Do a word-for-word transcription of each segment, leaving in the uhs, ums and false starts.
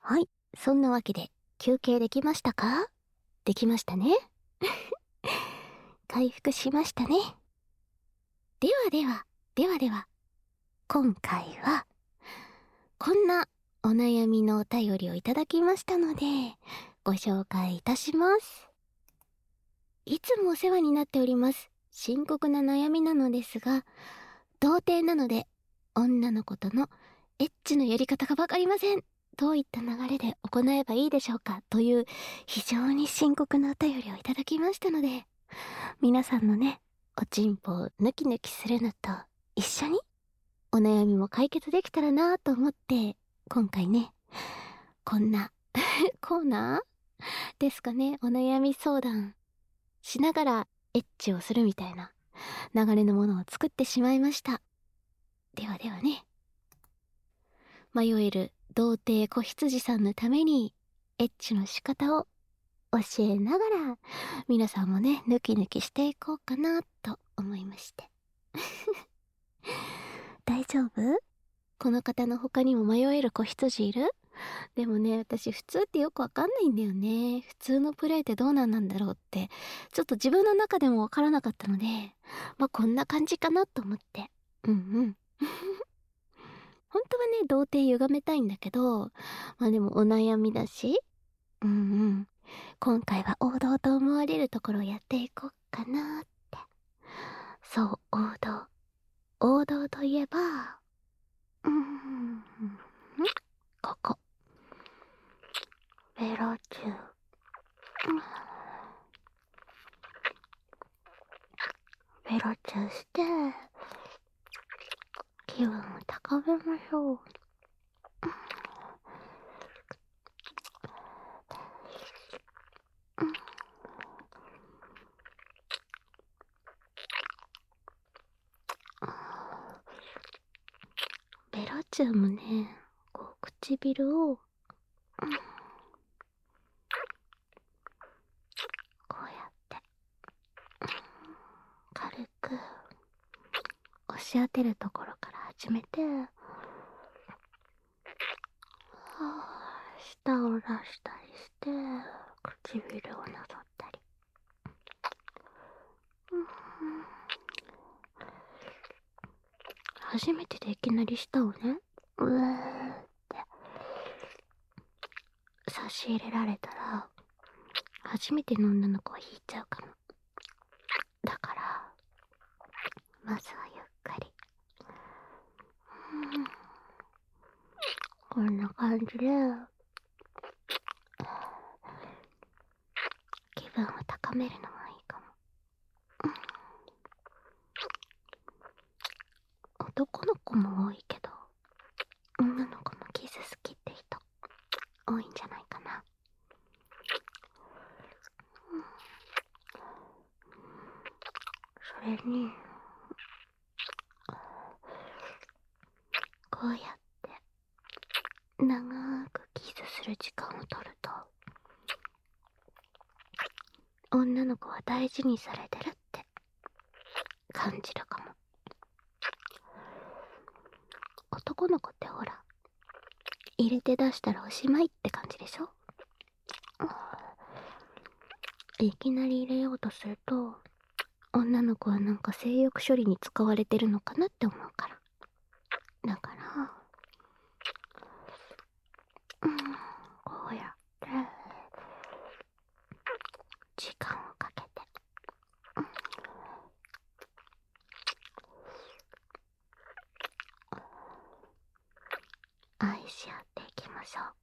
はい、そんなわけで休憩できましたか？できましたね。回復しましたね。ではでは、ではでは、今回はこんなお悩みのお便りをいただきましたので、ご紹介いたします。いつもお世話になっております。深刻な悩みなのですが、童貞なので女の子とのエッチのやり方がわかりません。どういった流れで行えばいいでしょうかという非常に深刻なお便りをいただきましたので、皆さんのね、おちんぽをヌキヌキするのと一緒にお悩みも解決できたらなと思って、今回ね、こんなコーナーですかね、お悩み相談しながらエッチをするみたいな流れのものを作ってしまいました。ではではね、迷える童貞子羊さんのためにエッチの仕方を教えながら、皆さんもね、ヌキヌキしていこうかなと思いまして大丈夫？この方の他にも迷える子羊いる？でもね、私普通ってよくわかんないんだよね。普通のプレイってどうなんなんだろうって、ちょっと自分の中でもわからなかったので、まあこんな感じかなと思って。うんうん。本当はね、童貞歪めたいんだけど、まあでもお悩みだし、うんうん。今回は王道と思われるところをやっていこうかなって。そう、王道。王道といえば、うーん、ここ。ベロチュー。ベロチューして、気分を高めましょう。ベロチューもね、こう唇を、こうやって軽く押し当てるところから始めて、舌を出したりして、唇をなぞったり。初めてでいきなり舌をね、うーって差し入れられたら、初めての女の子は引いちゃうかも。だから、まずはゆっくり。こんな感じで、気分を高めるのもいいかも。男の子も多いけど、女の子もキス好きって人多いんじゃないかな。それに、こうやって長くキスする時間を取ると、女の子は大事にされてるって感じるかも。男の子ってほら、入れて出したらおしまいって感じでしょ。いきなり入れようとすると、女の子はなんか性欲処理に使われてるのかなって思うから。だから、うん、こうやって時間をかけて、うん、愛し合っていきましょう。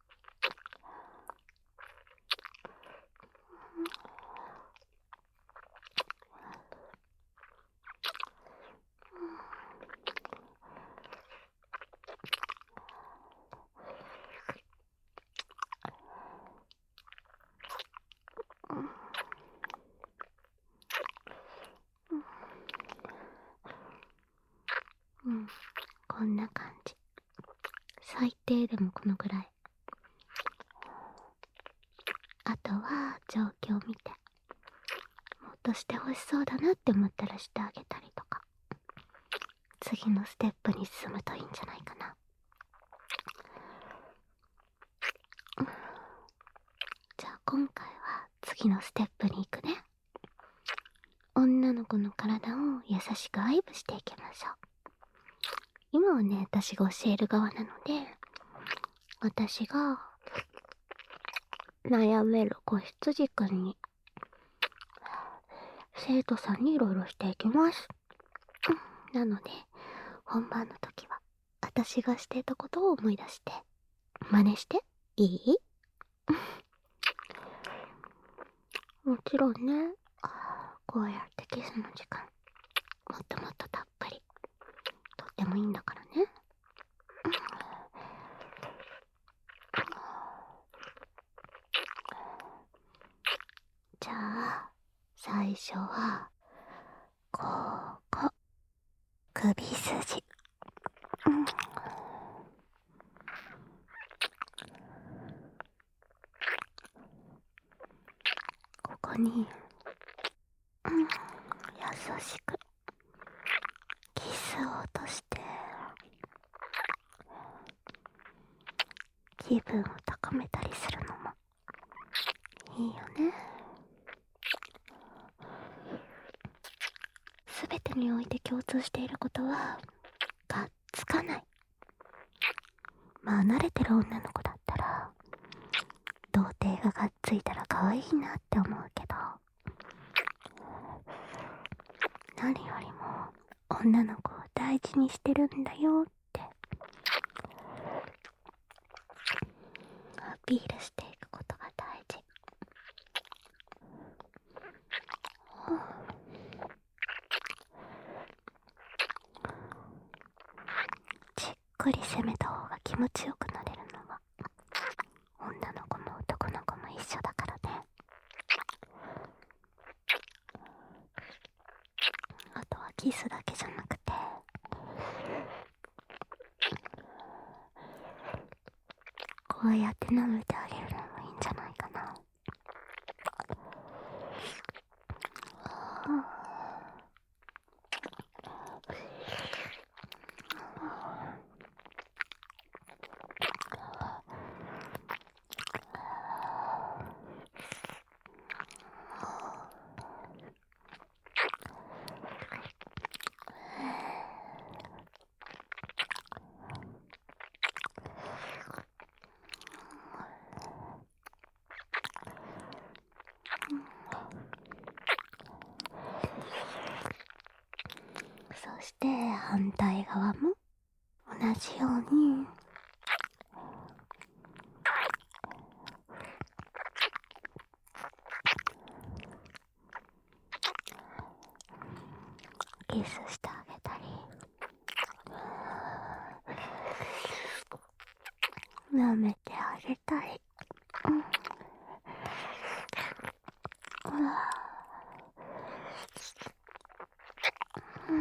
うん、こんな感じ。最低でもこのぐらい。あとは状況を見て、もっとしてほしそうだなって思ったらしてあげたりとか、次のステップに進むといいんじゃないかな。 今回は次のステップに行くね。女の子の体を優しく愛撫していきましょう。今はね、私が教える側なので、私が悩める子羊くんに生徒さんにいろいろしていきます。なので本番の時は私がしていたことを思い出して真似していい？もちろんね、こうやってキスの時間もっともっとたっぷりとってもいいんだからね。じゃあ最初はここ首筋、うん、ここに、うん、優しくキスを落として気分を高めたりするのもいいよね。すべてにおいて共通していることはがっつかない。まあ慣れてる女の子だったら童貞ががっついたら可愛いなって思うけど、何よりも女の子を大事にしてるんだよってアピールしていくことが大事。じっくり攻めた方が気持ちよくなれるのは女の子も男の子も一緒だからね。あとはキスだけじゃなくてこうやって舐めてあげるのもいいんじゃないかな。そして反対側も同じようにキスしてあげたり舐めてあげたり、うん、うわうん、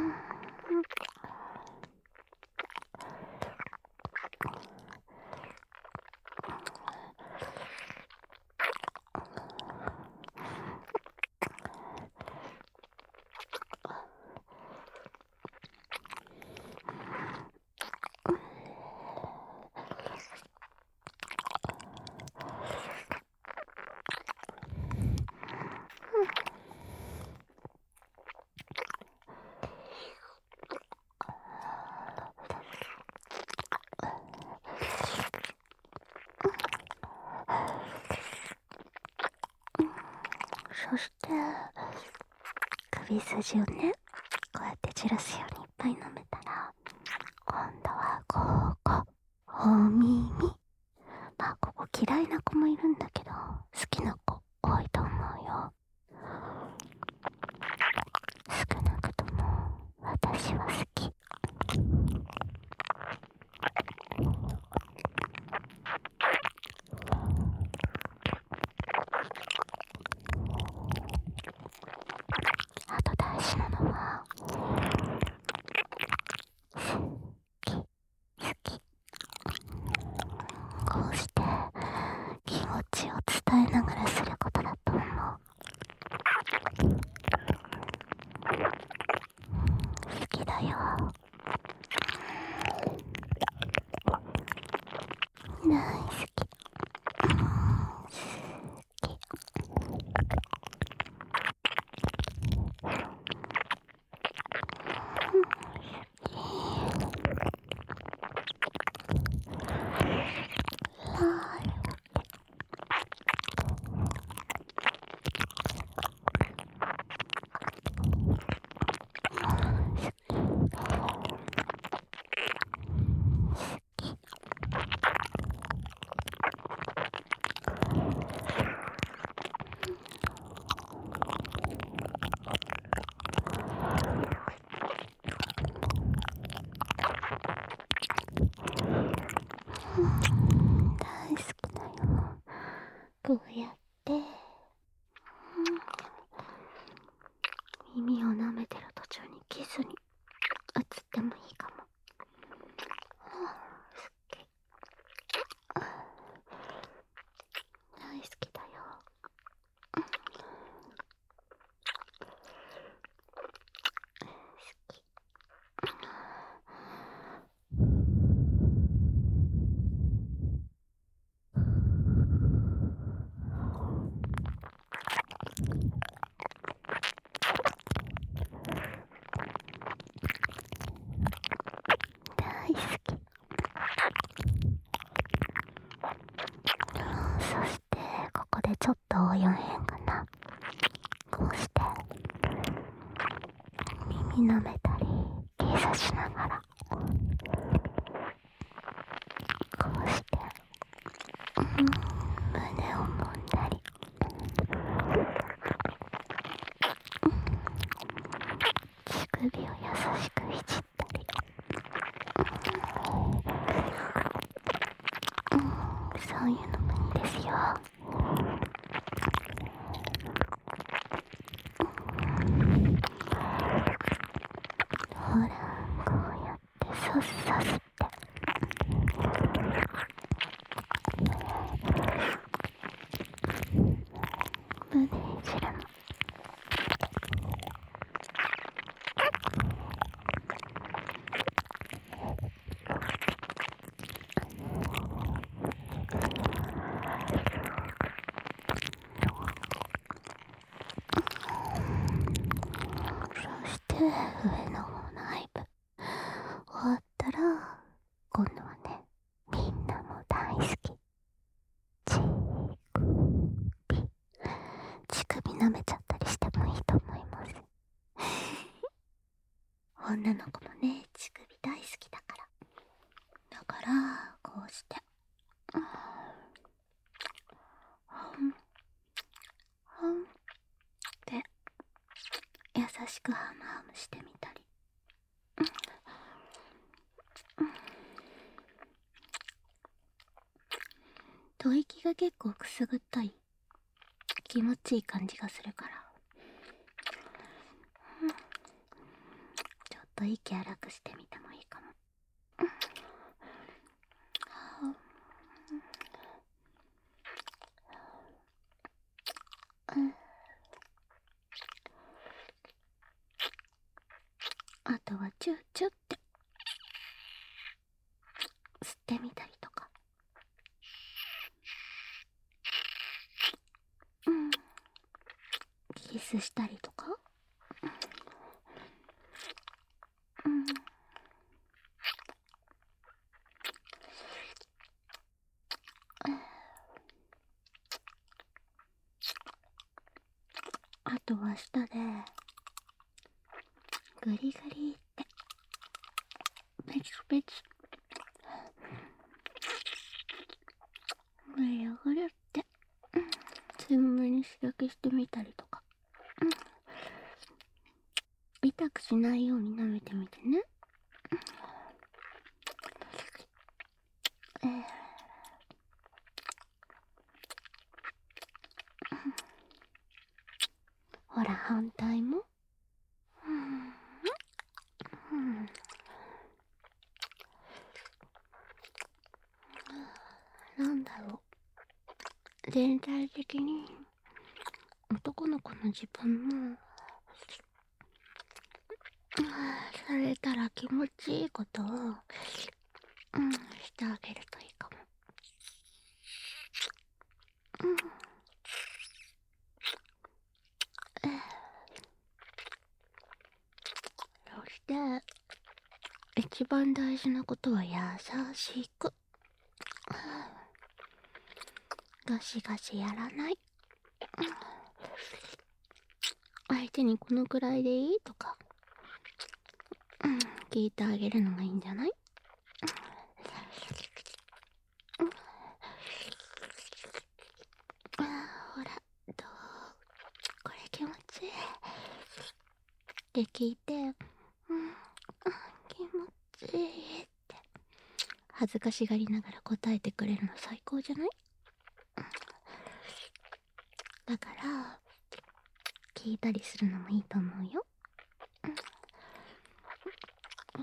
そして首筋をねこうやって散らすようにいっぱい舐めたら今度はここお耳、まあここ嫌いな子もいるんだけど好きな子多いと思うよ。少なくとも私は好き。あと大事なのは好き好き、こうして気持ちを伝えながらするこうやって、うん、耳を舐めてる途中にキスに移ってもいいかも。すっげえ大好きだよ。大好き。そしてここでちょっと応用変かな。こうして耳舐めたりキスしながら、こうして、うん、胸を揉んだり、乳首を優しくいじったり、うん、そういうのもいいですよ。ほら、こうやってさっさすって、胸いじるの。そして上の方のアイブ終わったら、今度はね、みんなも大好き乳首乳首舐めちゃったりしてもいいと思います。女の子もね、乳首大好きだから。だからこうして、うん、ほんって優しくハムハムしてみたり、うんうん、吐息が結構くすぐったい気持ちいい感じがするから、うん、ちょっと息荒くしてみてもいいかも。うん、あとはチューチューって吸ってみたりとか、うん、キスしたりとか、うん、あとは舌でグリグリってペチペチぐりゅぐりゅって、うん、全部に刺激してみたりとか、うん、痛くしないように舐めてみてね。えー、ほら反対も、うん、うん、なんだろう、全体的に男の子の自分も、うん、されたら気持ちいいことを、うん、してあげるといいかも。うん、えー、そして一番大事なことは優しく、ガシガシやらない、うん、相手にこのくらいでいいとか、うん、聞いてあげるのがいいんじゃない？うん、うん、あ、ほら、どう？これ気持ちいいって聞いて、うん、気持ちいいって恥ずかしがりながら答えてくれるの最高じゃない？ だから聞いたりするのもいいと思うよ。うん、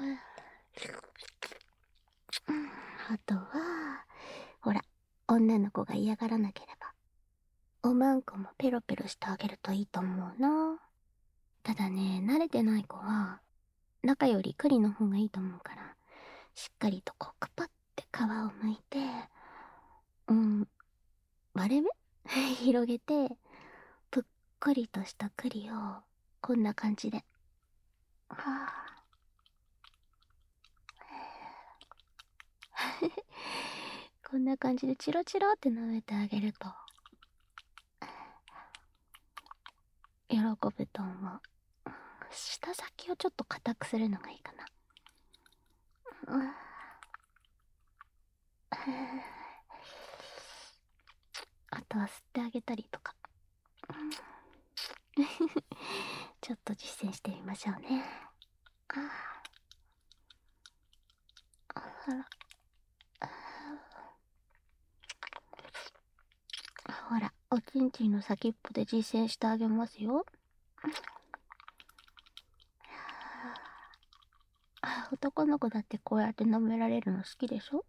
あとはほら、女の子が嫌がらなければおまんこもペロペロしてあげるといいと思うな。ただね、慣れてない子は中より栗の方がいいと思うから、しっかりとこうクパって皮を剥いて、うん、割れ目広げて、ぷっくりとした栗をこんな感じで、はあこんな感じでチロチロって舐めてあげると喜ぶと思う。舌先をちょっと硬くするのがいいかな。うん、あとは吸ってあげたりとかちょっと実践してみましょうね。ああ、あら、ほら、おちんちんの先っぽで実践してあげますよ。男の子だってこうやって舐められるの好きでしょ。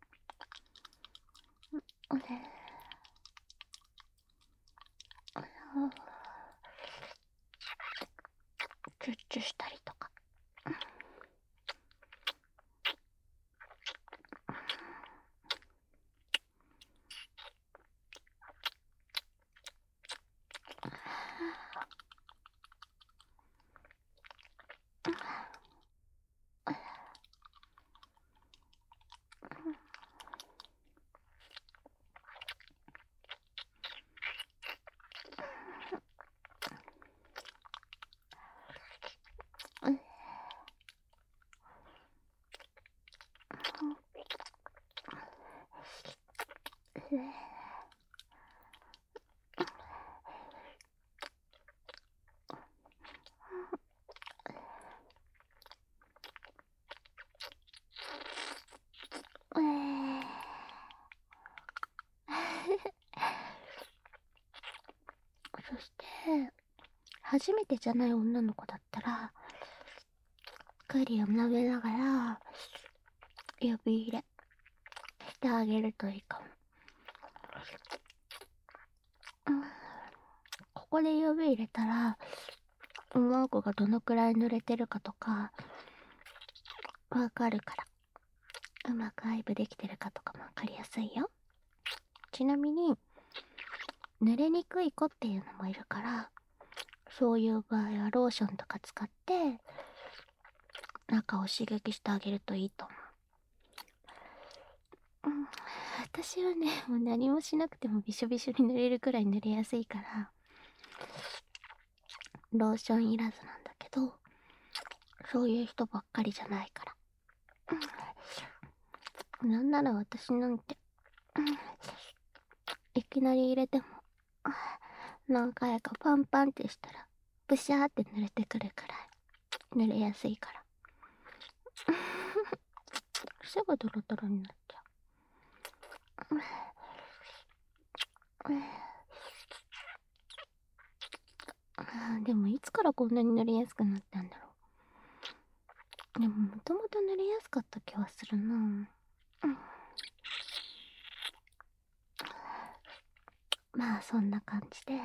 チュッチュしたりとか。そして初めてじゃない女の子だったら栗を舐めながら指入れしてあげるといいかも。うん、ここで指入れたらおまんこがどのくらい濡れてるかとかわかるから、うまく愛撫できてるかとかもわかりやすいよ。ちなみに濡れにくい子っていうのもいるから、そういう場合はローションとか使って中を刺激してあげるといいと思う。うん、私はね、もう何もしなくてもびしょびしょに濡れるくらい濡れやすいからローションいらずなんだけど、そういう人ばっかりじゃないから。うん、なんなら私なんて、うん、いきなり入れても何回かパンパンってしたらブシャーって濡れてくるくらい濡れやすいからすぐドロドロになっちゃう。あ、でもいつからこんなに濡れやすくなったんだろう。でももともと濡れやすかった気はするな。うん、まあそんな感じで、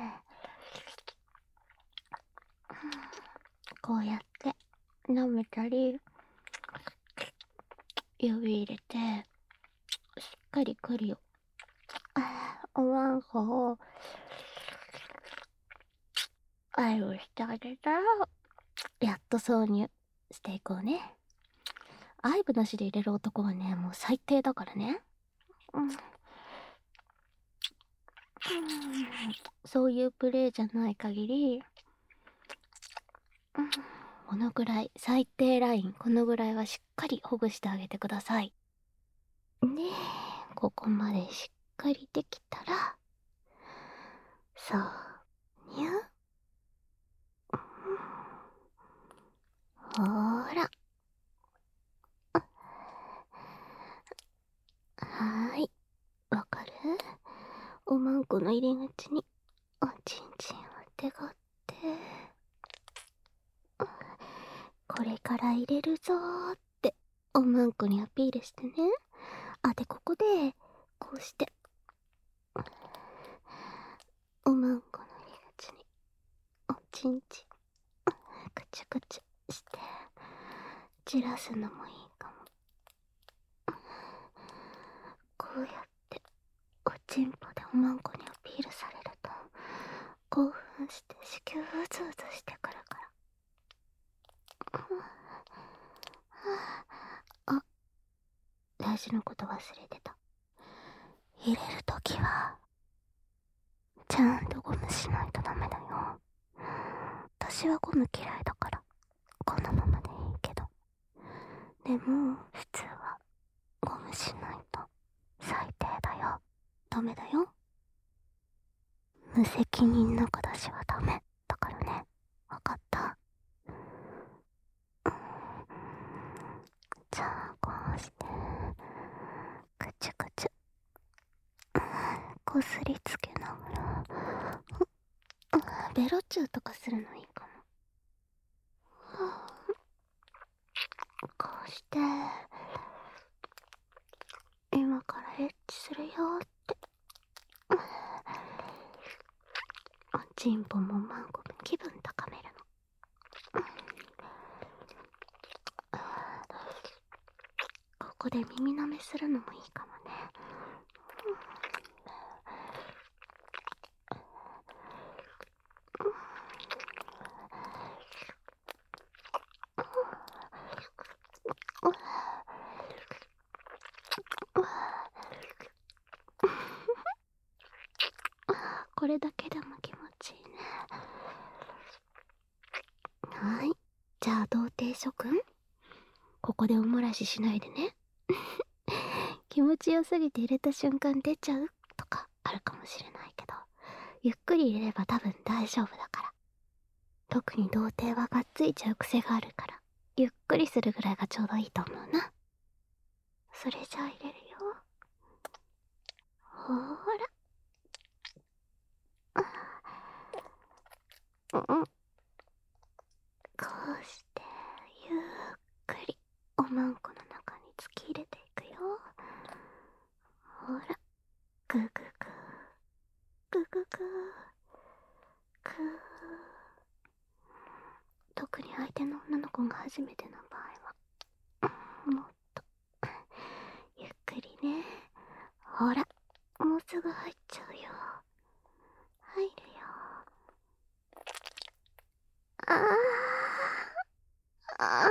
こうやって舐めたり指入れてしっかり栗をおまんこを愛をしてあげたらやっと挿入していこうね。愛撫なしで入れる男はね、もう最低だからね。うん、うん、そういうプレイじゃない限り、うん、このぐらい最低ライン、このぐらいはしっかりほぐしてあげてください。で、ここまでしっかりできたらそうにゅ、ほーら、はーい、わかる？おまんこの入り口におちんちんを手がって、これから入れるぞーっておまんこにアピールしてね。あ、でここでこうしておまんこの入り口におちんちんくちゅくちゅしてじらすのもいいかも。こうやっておちんぽでおまんこにアピールされると興奮して子宮うずうずしてくるから。あ、大事なこと忘れてた。入れるときはちゃんとゴムしないとダメだよ。私はゴム嫌いだからこのままでいいけど、でも普通はゴムしないと最低だよ。ダメだよ。無責任な形はダメだからね。わかった？じゃあこうしてくちゅくちゅこすりつけながらベロチューとかするのいいかも。こうして今からエッチするよっておちんぽもまんこも気分高めるの。ここで耳舐めするのもいいかもね。これだけでも気持ちいいね。はい、じゃあ童貞諸君、ここでおもらししないでね。気持ちよすぎて入れた瞬間出ちゃうとかあるかもしれないけど、ゆっくり入れれば多分大丈夫だから。特に童貞はがっついちゃう癖があるから、ゆっくりするぐらいがちょうどいいと思うな。それじゃあ入れるよ。ほーら。うん、こうしてゆっくりおまんこの中に突き入れていくよ。ほら、グーグーグーグーグーグーグー。特に相手の女の子が初めての場合はもっとゆっくりね。ほら、もうすぐ入っちゃうよ。入るよ。あーあー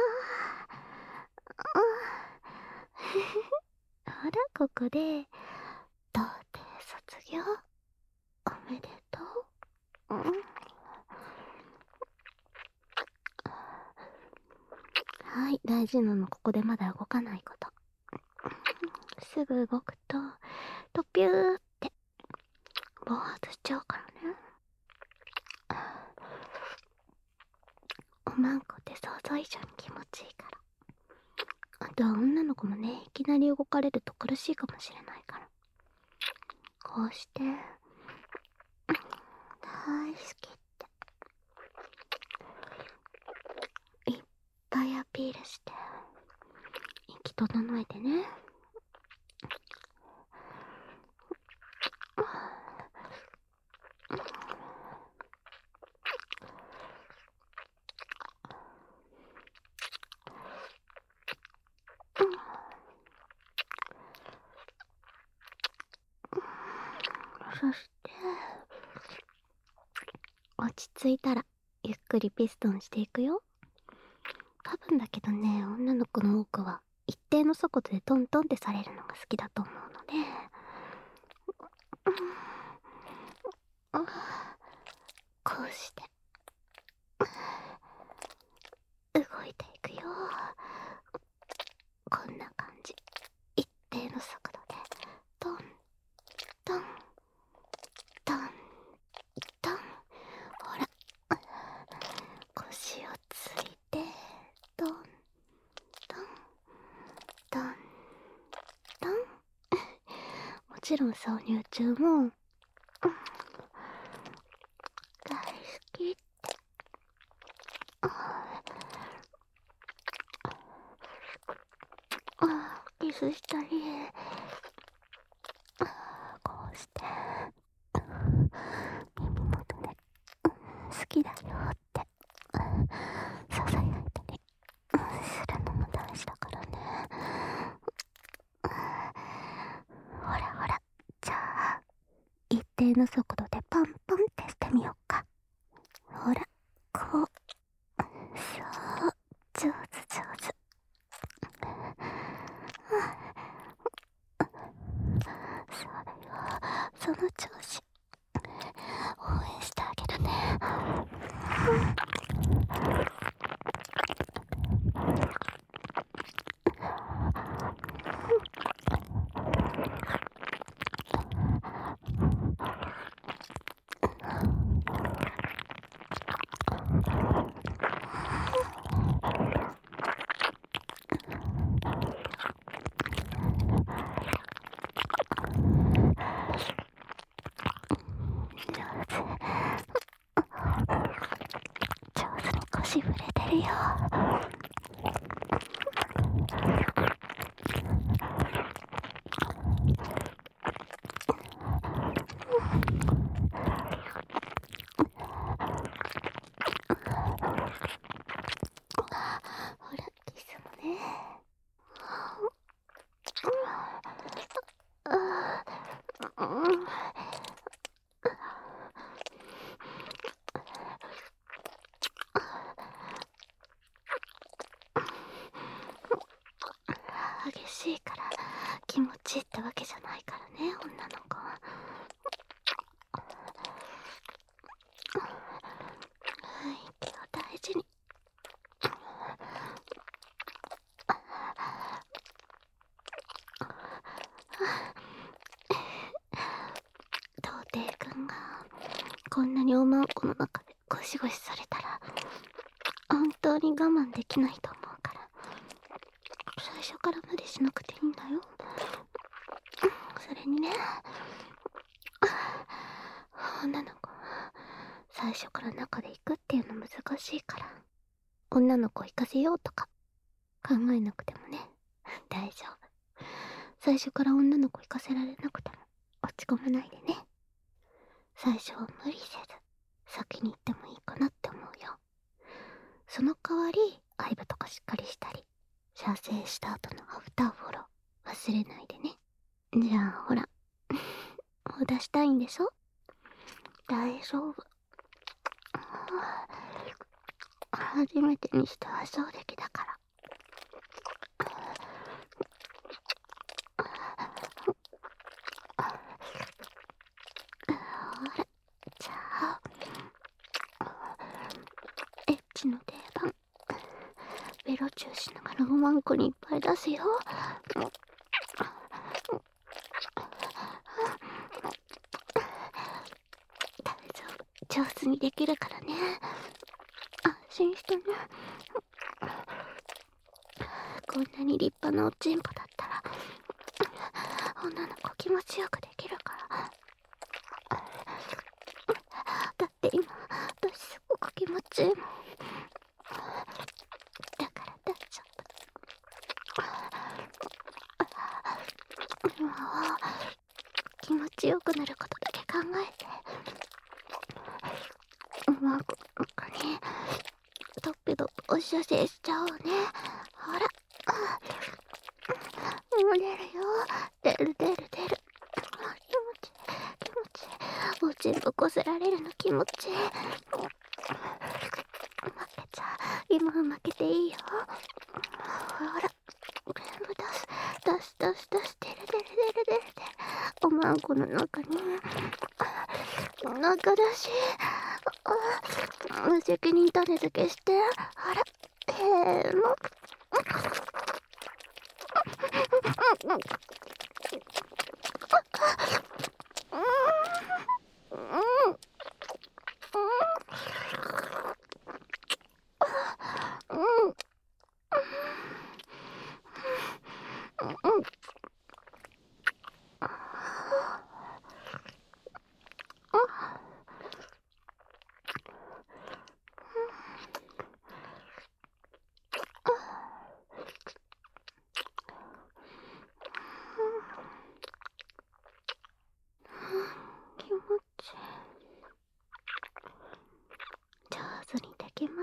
ほら、ここで童貞卒業おめでとう。うん、はい、大事なのここでまだ動かないこと。すぐ動くとトピューって暴発しちゃうからね。おまんこって想像以上に気持ちいいから。あとは女の子もね、いきなり動かれると苦しいかもしれないから、こうして大好きっていっぱいアピールして息整えてね。そして落ち着いたらゆっくりピストンしていくよ。多分だけどね、女の子の多くは一定の速度でトントンってされるのが好きだと思うので、こうして動いていくよ。こんな感じ。一定の速度でトントントントン。ほら、腰をついてトントントントン。もちろん挿入中もスしたり、こうして耳元で好きだよってささやいたりするのも大事だからね。ほらほら、じゃあ一定の速度でパンパンってしてみようか。ほら、こう、そう、上手上手。そうだよ、その調子。応援してあげるね。上手に腰触れてるよ。ほら、キスもね。激しいから気持ちいいってわけじゃないからね、女の子は。息を大事に。童貞くんがこんなにおまんこの中でゴシゴシされたら本当に我慢できないと思うから、最初から無理しなくていいんだよ。それにね、女の子は最初から中で行くっていうの難しいから、女の子行かせようとか考えなくてもね、大丈夫。最初から女の子行かせられなくても落ち込まないでね。最初は無理せず先に行ってもいいかなって思うよ。その代わり愛撫とかしっかりしたり、射精した後のアフターフォロー忘れないでね。じゃあほら、もう出したいんでしょ。大丈夫。初めてにしては衝撃だから。ほら、じゃあエッチの定番、ベロチューしながらおまんこにいっぱい出すよ。大丈夫、上手にできるからね。安心してね。こんなに立派なおちんぽだったら女の子気持ちよくできるから。だって今私すごく気持ちいいもん。だから大丈夫。今は気持ちよくなることだけ考えて、うまく中にドッペドッペお射精しちゃおうね。ほら、もう出るよ。出る出る出る。気持ちいい気持ちいい。おちんぽこすられるの気持ちいい。負けちゃう。今は負けていいよ。ほら、全部出す出す出す出す。出る出る出る出る出る。おまんこの中に中だし、無責任種付けして。ほら、せーの。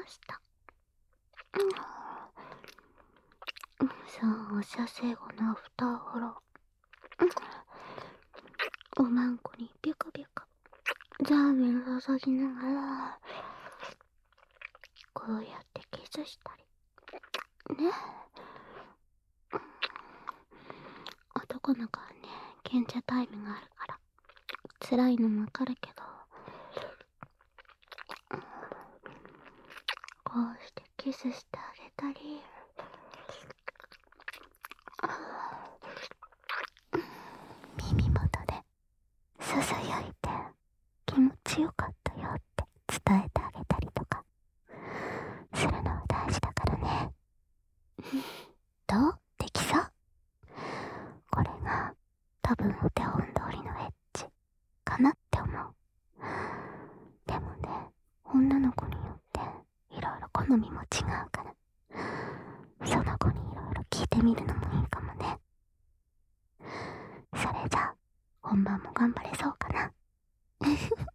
した。さあ、お射精後のアフターフォロー。おまんこにピカピカザーメン注ぎながら、こうやってキスしたり。ね。男の子はね、賢者タイムがあるから、辛いのもわかるけど、こうしてキスしてあげたり、耳元でささやいて気持ちよかったよって伝えてあげたりとかするのは大事だからね。どう？できそう？これが多分お手本通りのエッチかなって思う。でもね、女の子によっていろいろ好みも違うから、その子にいろいろ聞いてみるのもいいかもね。それじゃあ本番も頑張れそうかな。